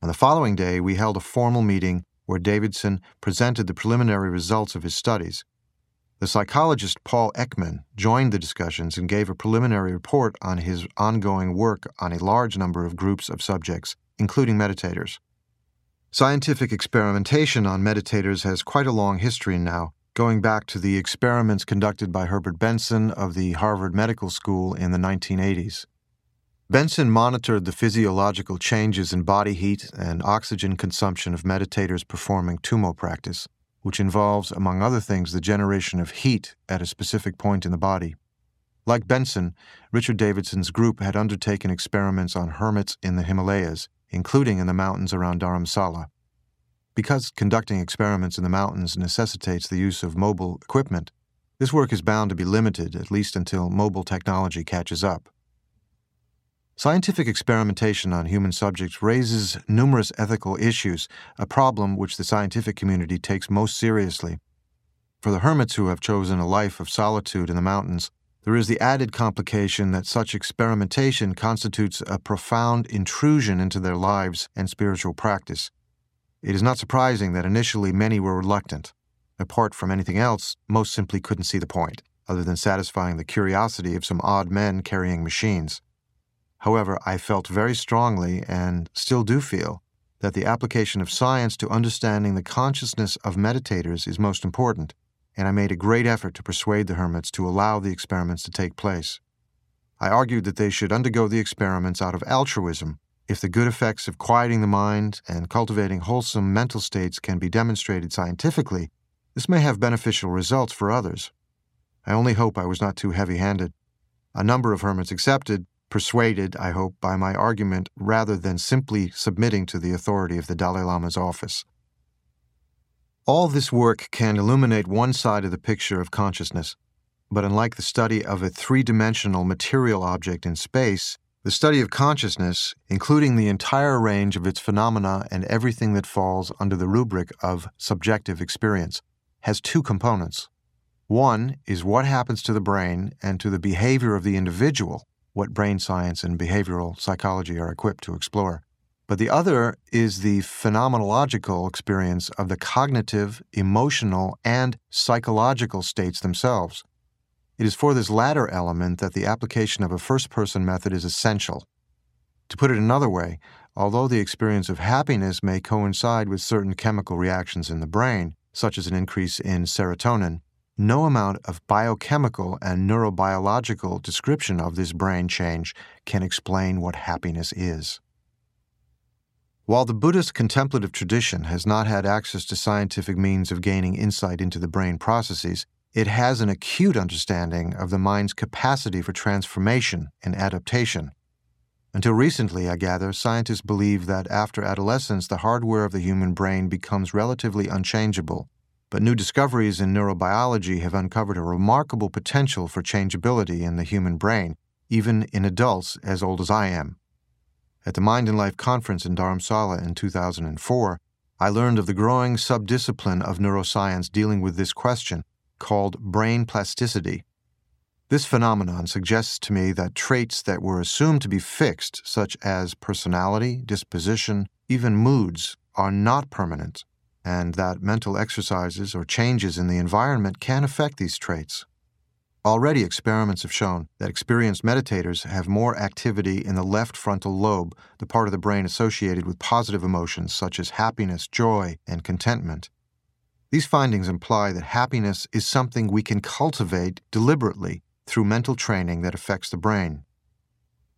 On the following day, we held a formal meeting where Davidson presented the preliminary results of his studies. The psychologist Paul Ekman joined the discussions and gave a preliminary report on his ongoing work on a large number of groups of subjects, including meditators. Scientific experimentation on meditators has quite a long history now, going back to the experiments conducted by Herbert Benson of the Harvard Medical School in the 1980s. Benson monitored the physiological changes in body heat and oxygen consumption of meditators performing tumo practice, which involves, among other things, the generation of heat at a specific point in the body. Like Benson, Richard Davidson's group had undertaken experiments on hermits in the Himalayas, including in the mountains around Dharamsala. Because conducting experiments in the mountains necessitates the use of mobile equipment, this work is bound to be limited, at least until mobile technology catches up. Scientific experimentation on human subjects raises numerous ethical issues, a problem which the scientific community takes most seriously. For the hermits who have chosen a life of solitude in the mountains, there is the added complication that such experimentation constitutes a profound intrusion into their lives and spiritual practice. It is not surprising that initially many were reluctant. Apart from anything else, most simply couldn't see the point, other than satisfying the curiosity of some odd men carrying machines. However, I felt very strongly, and still do feel, that the application of science to understanding the consciousness of meditators is most important, and I made a great effort to persuade the hermits to allow the experiments to take place. I argued that they should undergo the experiments out of altruism. If the good effects of quieting the mind and cultivating wholesome mental states can be demonstrated scientifically, this may have beneficial results for others. I only hope I was not too heavy-handed. A number of hermits accepted, persuaded, I hope, by my argument rather than simply submitting to the authority of the Dalai Lama's office. All this work can illuminate one side of the picture of consciousness, but unlike the study of a three-dimensional material object in space, the study of consciousness, including the entire range of its phenomena and everything that falls under the rubric of subjective experience, has two components. One is what happens to the brain and to the behavior of the individual, what brain science and behavioral psychology are equipped to explore. But the other is the phenomenological experience of the cognitive, emotional, and psychological states themselves. It is for this latter element that the application of a first-person method is essential. To put it another way, although the experience of happiness may coincide with certain chemical reactions in the brain, such as an increase in serotonin, no amount of biochemical and neurobiological description of this brain change can explain what happiness is. While the Buddhist contemplative tradition has not had access to scientific means of gaining insight into the brain processes, it has an acute understanding of the mind's capacity for transformation and adaptation. Until recently, I gather, scientists believe that after adolescence, the hardware of the human brain becomes relatively unchangeable. But new discoveries in neurobiology have uncovered a remarkable potential for changeability in the human brain, even in adults as old as I am. At the Mind and Life conference in Dharamsala in 2004, I learned of the growing subdiscipline of neuroscience dealing with this question, called brain plasticity. This phenomenon suggests to me that traits that were assumed to be fixed, such as personality, disposition, even moods, are not permanent, and that mental exercises or changes in the environment can affect these traits. Already experiments have shown that experienced meditators have more activity in the left frontal lobe, the part of the brain associated with positive emotions such as happiness, joy, and contentment. These findings imply that happiness is something we can cultivate deliberately through mental training that affects the brain.